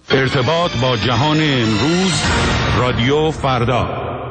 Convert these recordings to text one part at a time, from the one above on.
ارتباط با جهان امروز، رادیو فردا.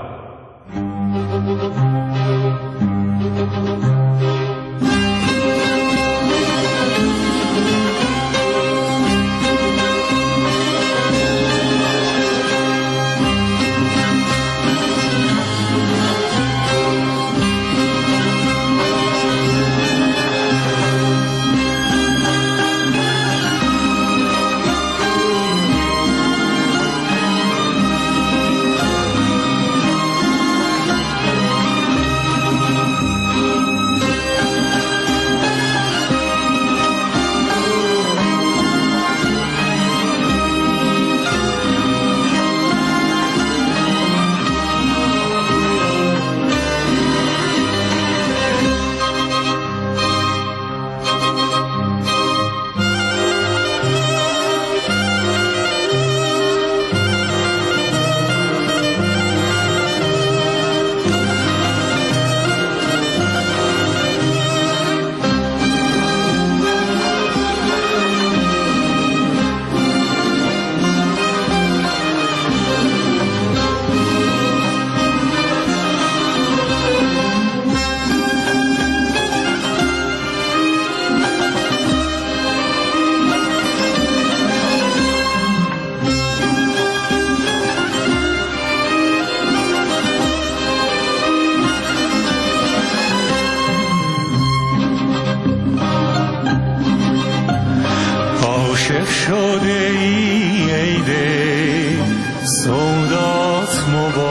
عاشق شده ای دل سودات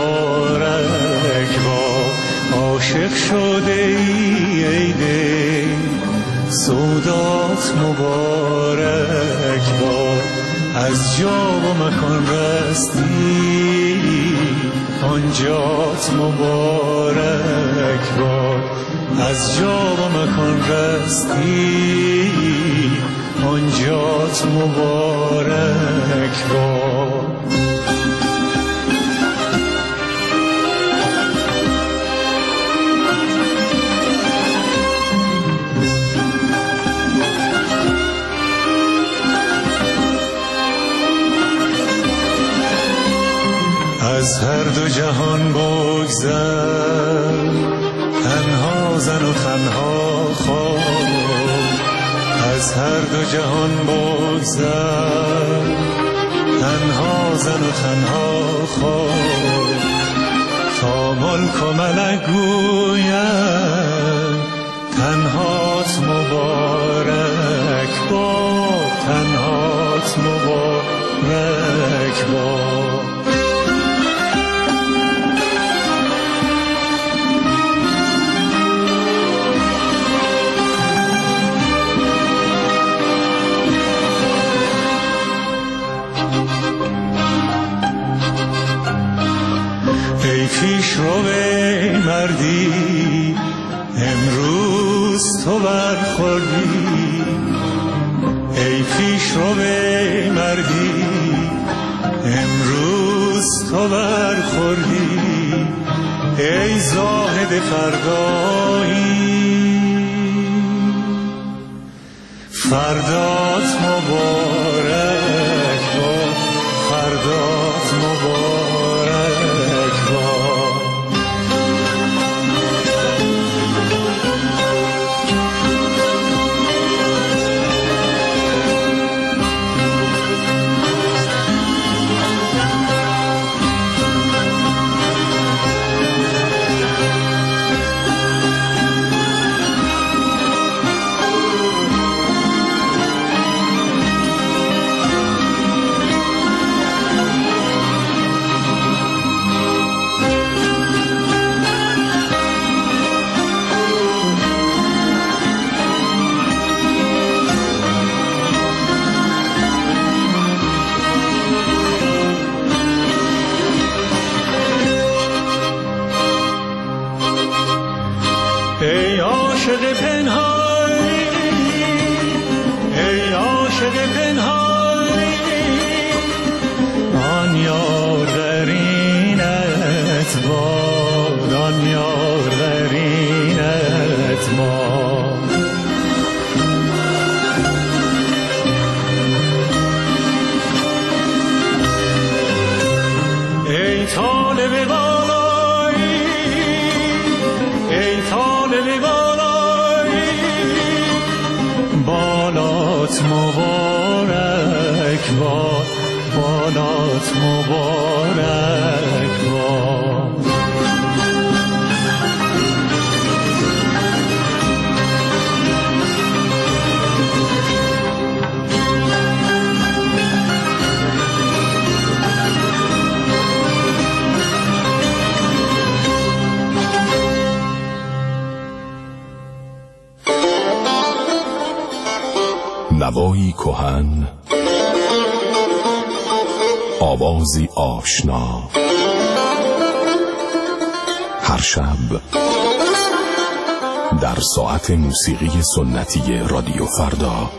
مبارک با، عاشق شده ای دل سودات مبارک با، از جا و مکان رستی آنجات مبارک با، از جا و مکان رستی آنجات مبارک با. از هر دو جهان بگذر، تنها زن و تنها خواب، از هر دو جهان بگذر، تنها زن و تنها خواب، تا ملک و ملک گوید تنهات مبارک با، تنهات مبارک با. پیش رو به مردی امروز تو برخوردی، ای پیش رو به مردی امروز تو برخوردی، ای زاهد فردایی فردات مبارک با، فردات مبارک با. سالات مبارک باد. نوایی کهن، آوازی آشنا، هر شب در ساعت موسیقی سنتی رادیو فردا.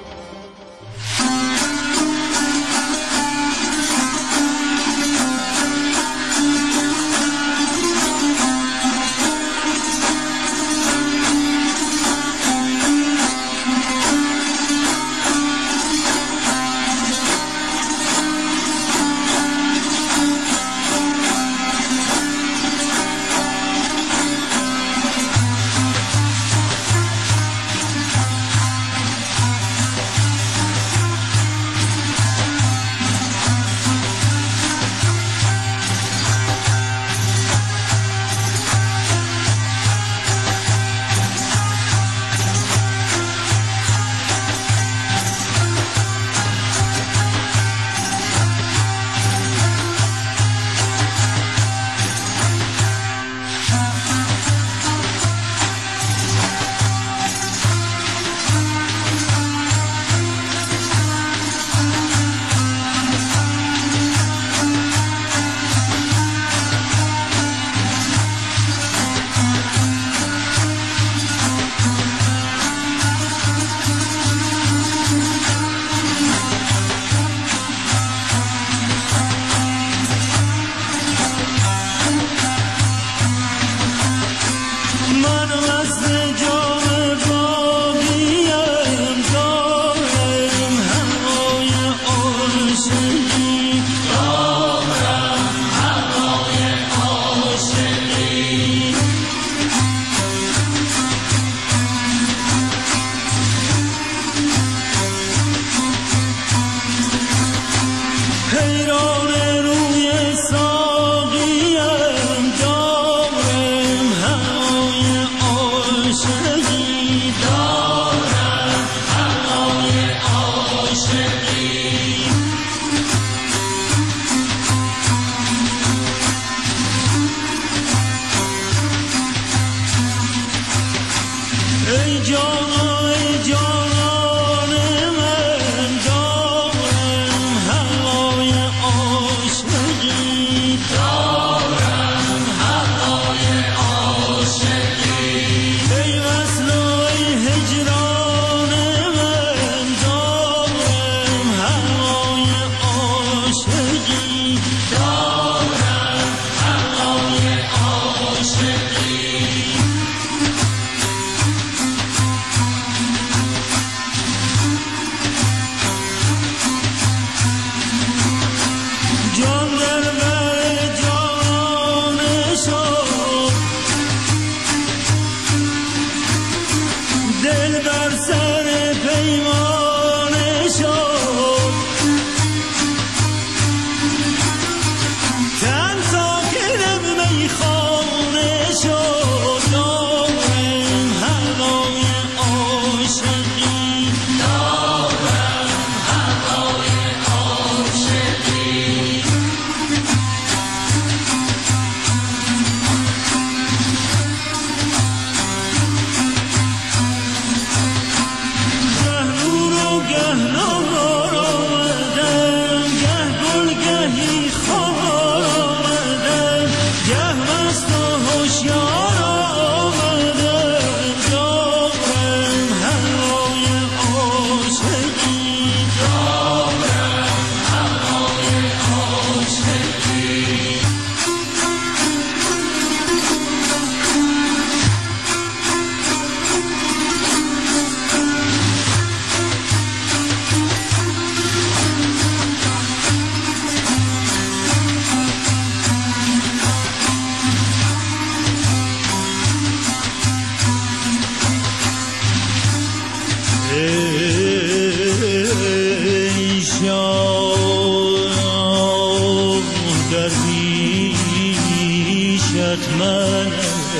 عیشت من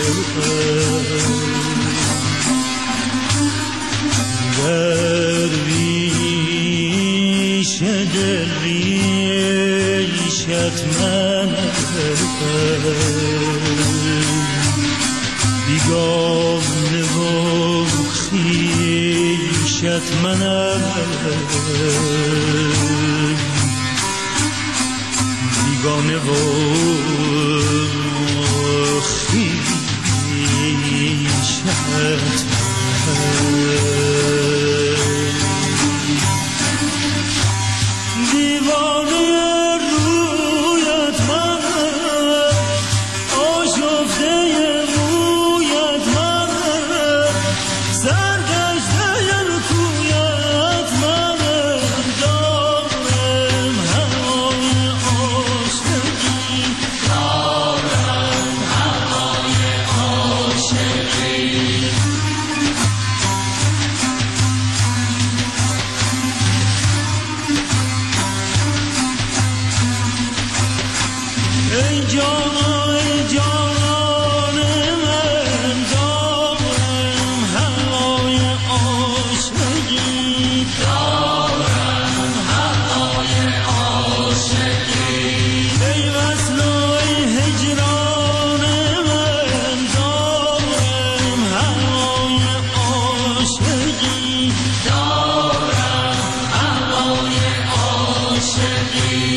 درویش درویشت من بیگانه و خویشت من بیگانه و خویشت دیوانه رویت من آشفته مویت من سرگشته کویت من دارم هوای عاشقی دارم هوای عاشقی ای جان ای جان من دارم هوای عاشقی دارم هوای عاشقی ای وصل و ای هجران من دارم هوای عاشقی دارم هوای عاشقی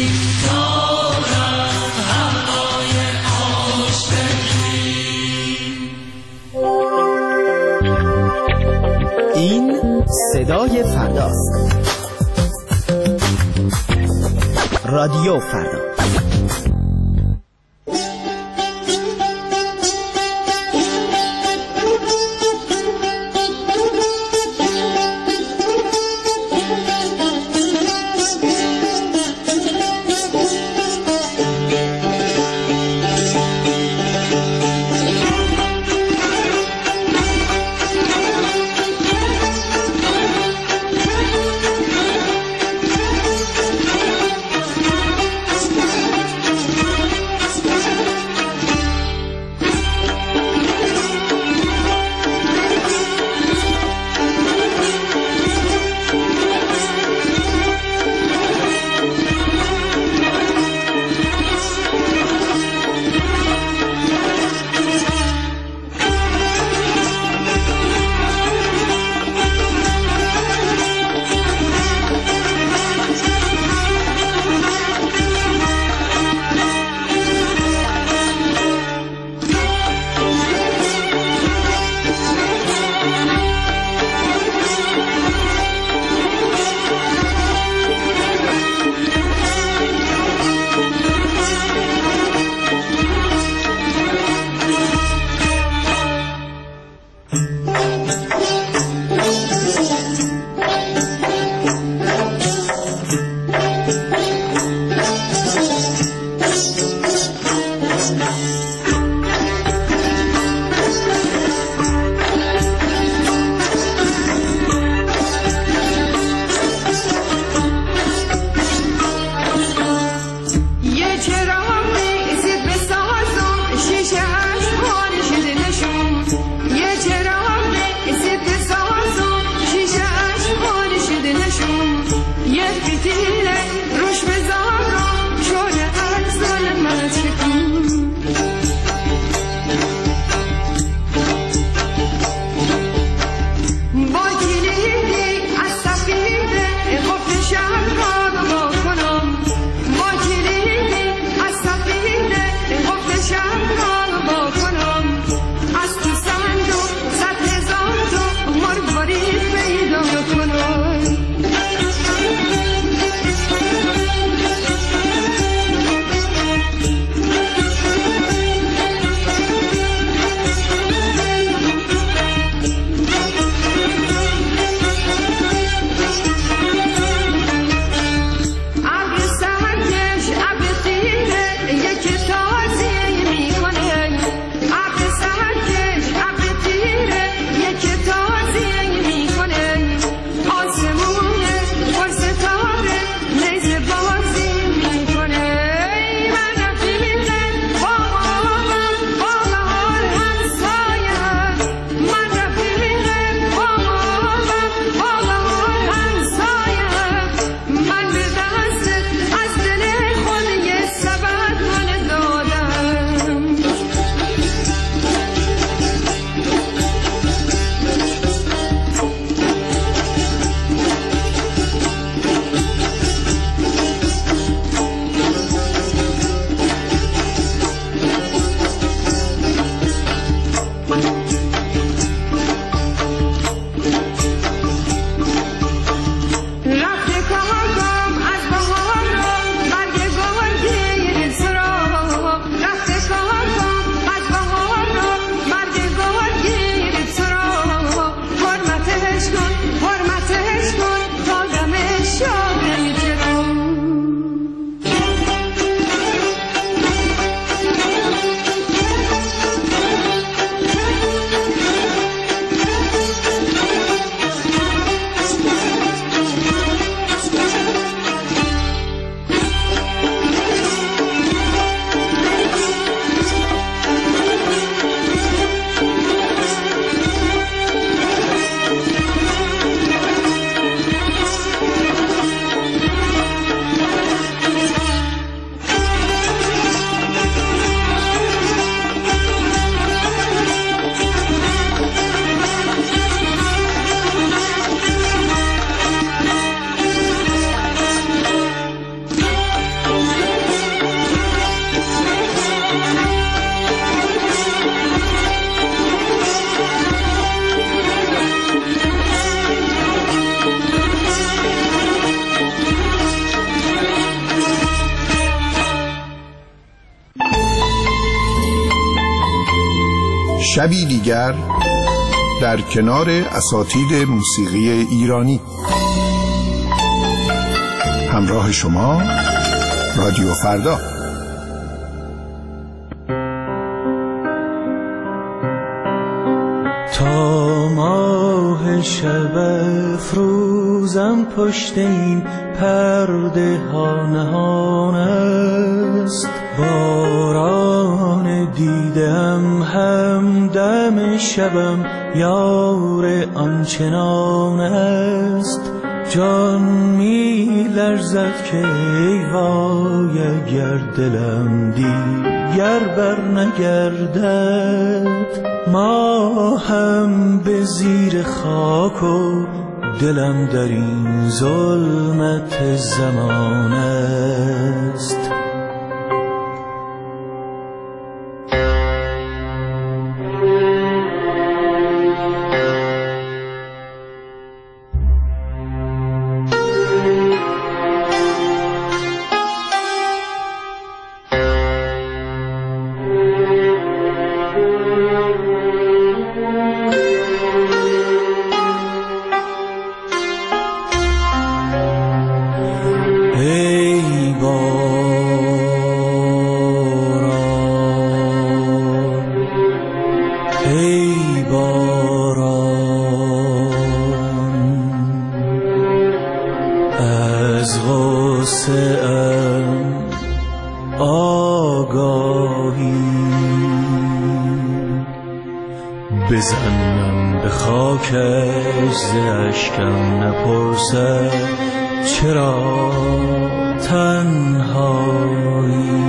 این صدای فرداست. رادیو فردا. شبی دیگر در کنار اساتید موسیقی ایرانی. همراه شما رادیو فردا. تا ماه شب افروزم پشت این پرده ها نهان است، باران دیدم همدم شبم یار آنچنان است. جان می لرزد که ای وای اگر دلم دیگر بر نگردد، ما هم به زیر خاک و دلم در این ظلمت زمان است. بزنم به خاکش ز اشکم نپرسد چرا تنهایی.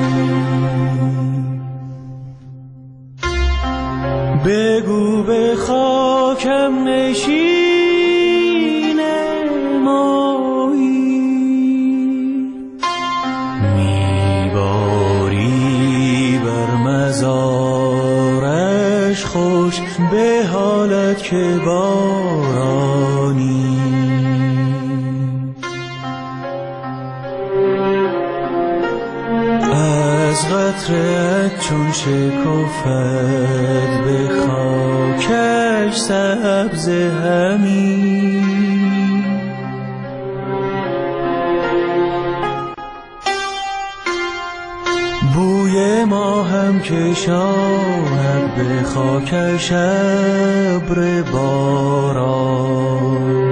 بگو به خاکم نشین مایی، میباری بر مزارش خوش به حالت که بارانی. از قطره‌ات چون شکفت به خاکش سبز همی، بوی ما هم کشاند به خاکش ابر باران.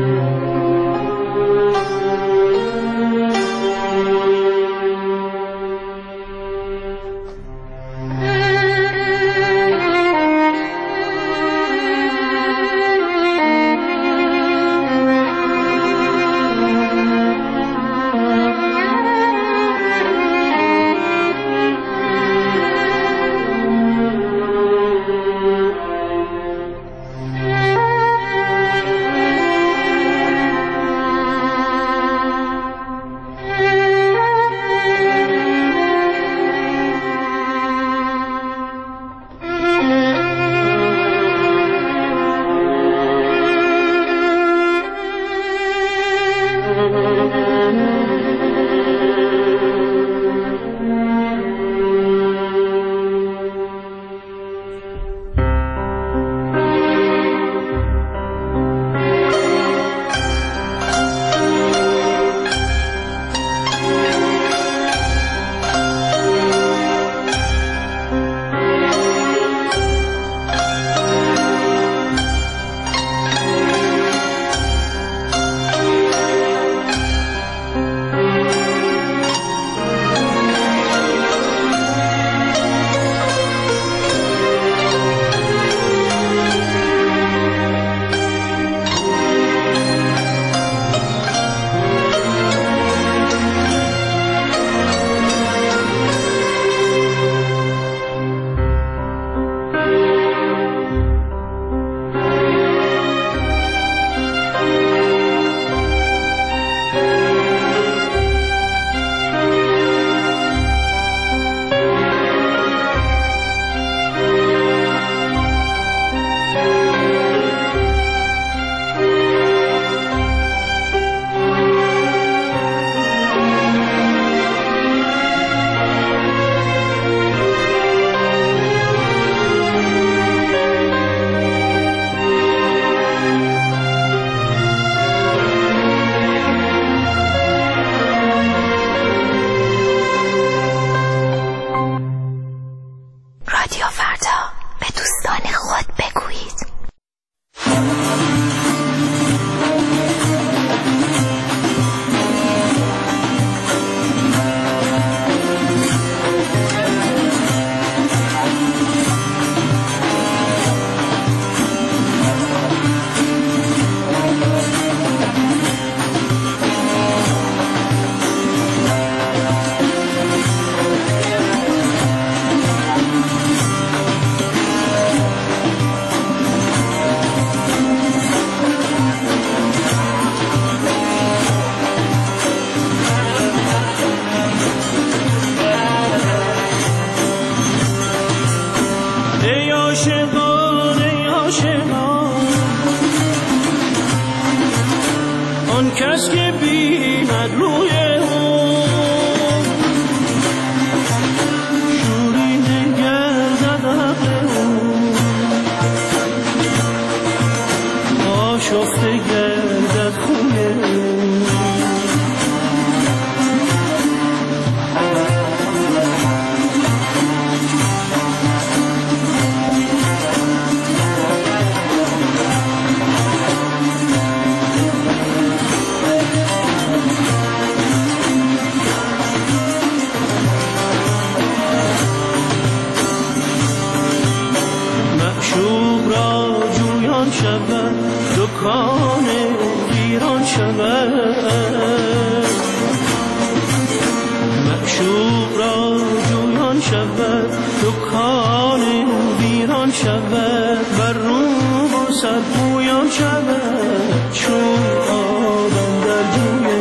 کس که بیند روی اون شوریده گردد عقل اون آشفته گردد خونه شود دکان ویران شود معشوق را جویان شود دکان ویران شود بر روم و سر پویان شود چون آدم در جوی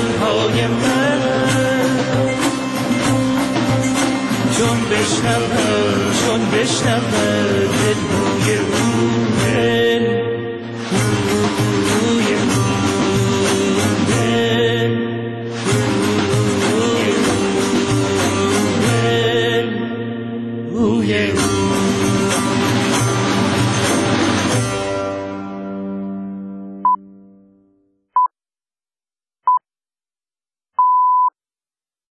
چون بشنوم